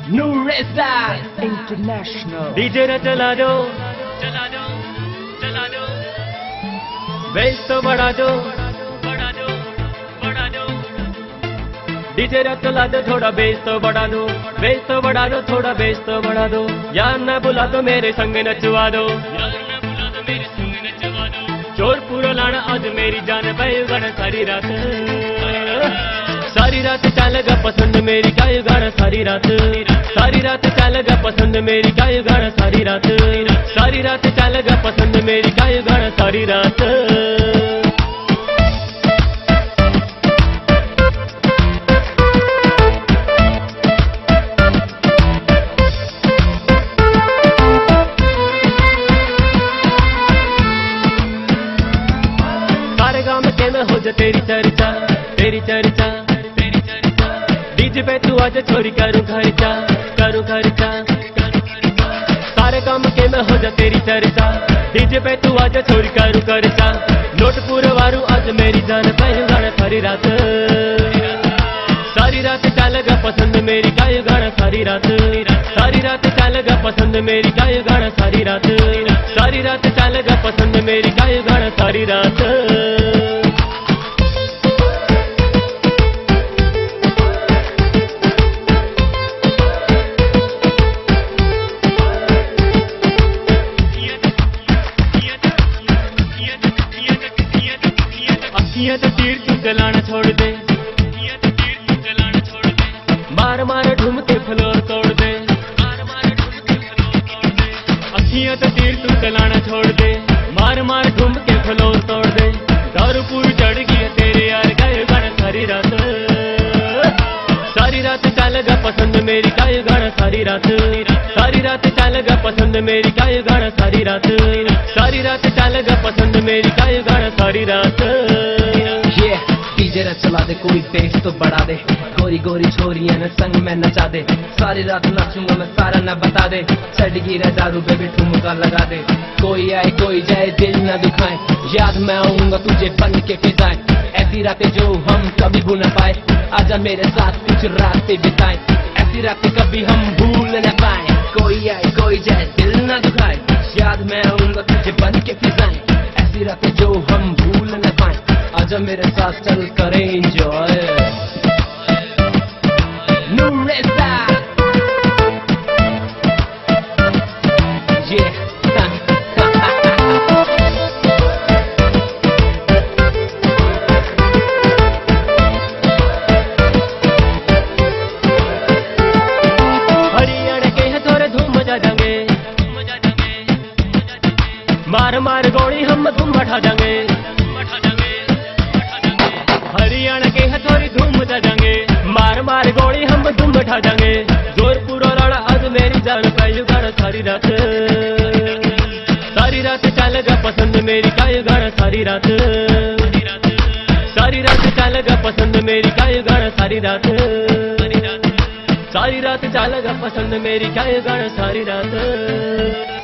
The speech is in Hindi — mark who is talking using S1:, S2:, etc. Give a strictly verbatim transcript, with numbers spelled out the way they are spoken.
S1: Nureza International
S2: डीजे रे चला दो चला दो चला दो बेस तो बढ़ा दो बढ़ा दो बढ़ा दो डीजे रे चला दो थोड़ा बेस तो बढ़ा दो बेस तो बढ़ा दो थोड़ा बेस तो बढ़ा दो यार ना बुला दो मेरे संग नचवा दो यार ना बुला दो मेरे संग नचवा दो चोर पूरा लाना आज मेरी जान पे गण सारी रात सारी रात चलेगा पसंद मेरी गाय गाना सारी रात सारी रात चलेगा पसंद मेरी गाय गाना सारी रात सारी रात चलेगा पसंद मेरी गाय गाना सारी रात सारे गाँव में के में हो जा तेरी चर्चा तेरी चर्चा डीजे पे तू आज छोरी करूं खर्चा करूं खर्चा सारे काम के में हो जा तेरी चर्चा डीजे पे तू आज छोरी करूं खर्चा नोट पूरे वारू आज मेरी जान पे गाना सारी रात सारी रात चलेगा पसंद मेरी गाय गाना सारी रात सारी रात चलेगा पसंद मेरी गाय गाना सारी रात सारी रात चलेगा पसंद मेरी गाय गाना सारी रात अखियां तो तीर तू चलाना छोड़ दे मार मार ढूंढते फ्लोर तोड़ दे अखियां तो तीर तू चलाना छोड़ दे मार मार ढूंढ के फ्लोर तोड़ दे दारू पूरी चढ़ गई तेरे यार गाय गाना सारी रात सारी रात चलेगा पसंद मेरी गाय गाना सारी रात सारी रात चलेगा पसंद मेरी गाय गाना सारी रात सारी रात चलेगा पसंद मेरी गाय गाना सारी रात
S1: डीजे रे चला दे कोई बेस तो बढ़ा दे गोरी गोरी छोरियां ने संग में नचा दे सारी रात नाचूंगा मैं सारा न बता दे चढ़गी रे दारू बेबी ठुमका लगा दे कोई आए कोई जाए दिल न दुखाए याद मैं आऊंगा तुझे बन के फिजाए ऐसी रातें जो हम कभी भूल न पाए आजा मेरे साथ कुछ रातें बिताए ऐसी रातें कभी हम भूल न पाए कोई आए कोई जाए दिल न दुखाए याद मैं आऊंगा तुझे बन के फिजाए ऐसी रातें जो हम भूल न पाए आजा मेरे साथ चल करे एंजॉय Nureza yeah
S2: हरियाणा के है थोड़े धूम मजा जाएंगे मार मार गोली हम धूम मठा जाएंगे हरियाणा के है थोड़ी धूम मचा जाएंगे मार मार गोली हम धूम बैठा जाएंगे जोर पूरा लड़ा आज मेरी जान पायु गाना सारी रात सारी रात चलेगा पसंद मेरी गाय गाना सारी रात सारी रात चलेगा पसंद मेरी गाय गाना सारी रात सारी रात चलेगा पसंद मेरी गाय गाना सारी रात